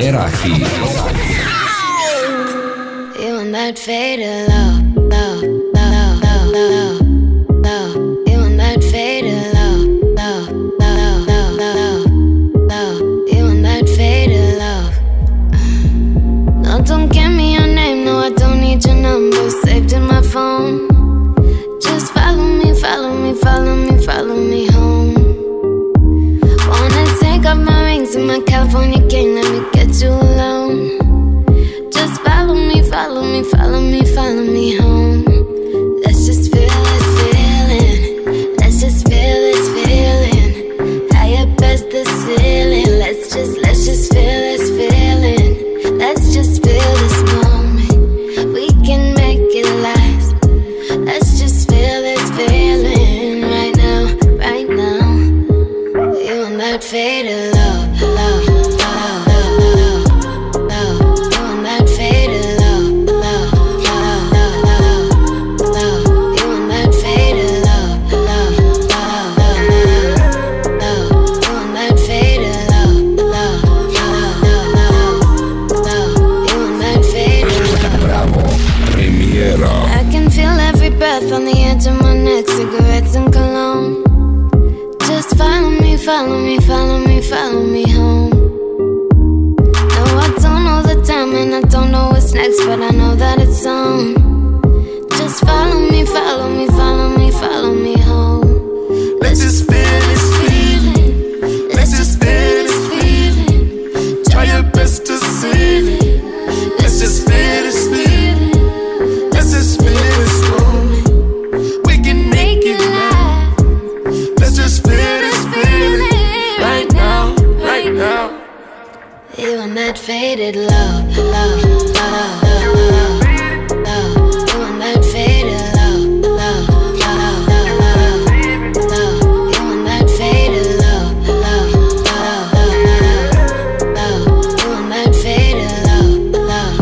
Premiera Hit. You and that faded love, love, love, love, love, love. You and that faded love, love, love, love, love, love. You and that faded love. No, don't give me your name, no, I don't need your number saved in my phone. Just follow me, follow me, follow me, follow me home. Wanna take off my rings and my California king, let me get you alone. Just follow me, follow me, follow me, follow me home. Let's just feel this feeling. Let's just feel this feeling. High up as the ceiling. Let's just feel this feeling. Let's just feel this moment. We can make it last. Let's just feel this feeling right now, right now. You and that faded love, love, love, love, love. You and that faded love, love, love, love, love. You and that faded love, love, love, love, love. You and that faded love, love, love, love, love. You and that faded love. Bravo, Premiera. I can feel every breath on the edge of my neck, cigarettes and cologne. Just follow me, follow me, follow me, follow me home. No, I don't know the time and I don't know what's next, but I know that it's on. Just follow me, follow me, follow me, follow me home. Let's just feel this feeling. Let's just feel this feeling. Try your best to see it. Let's just feel this feeling. Let's just feel this moment. We can make it last. Let's just feel this feeling right now, right now. You and that faded love, love, love, love, love. You and that faded love, love, love, love, love. You and that faded love, love, love, love, love. You and that faded love, love,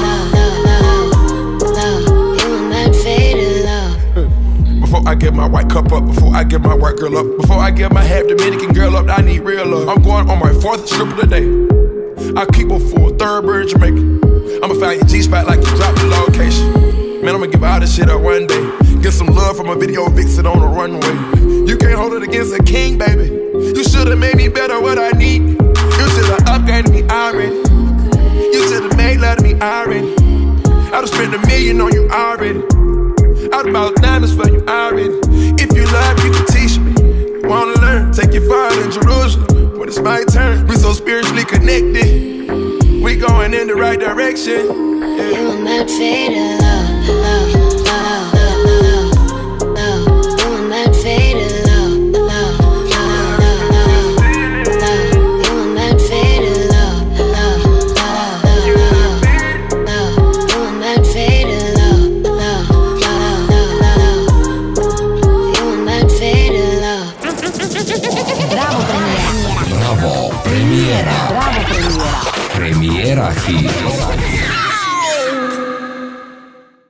love, love, love. You and that faded love. Before I get my white cup up, before I get my white girl up, before I get my half Dominican girl up, I need real love. I'm going on my 4th strip of the day. I keep her full, Thurber, Jamaica. I'ma find your G-spot like you dropped the location. Man, I'ma give all this shit up one day. Get some love from a video vixen on the runway. You can't hold it against a king, baby. You should've made me better what I need. You should've upgraded me already. You should've made love to me already. I'd've spent $1 million on you already. I'd about diamonds for you already. If you love, you can teach me. You wanna learn, take your father in Jerusalem. When it's my turn, we so spiritually connected. We going in the right direction. Yeah. You and that faded love, love, love, love, love. You and that faded love, love, love, love, love. You and that faded love, love, love, love, love. You and that faded love, love, love, love, love. You and that faded love. Bravo Premiera. Bravo, Premiera. Bravo Premiera. Premiera Hit.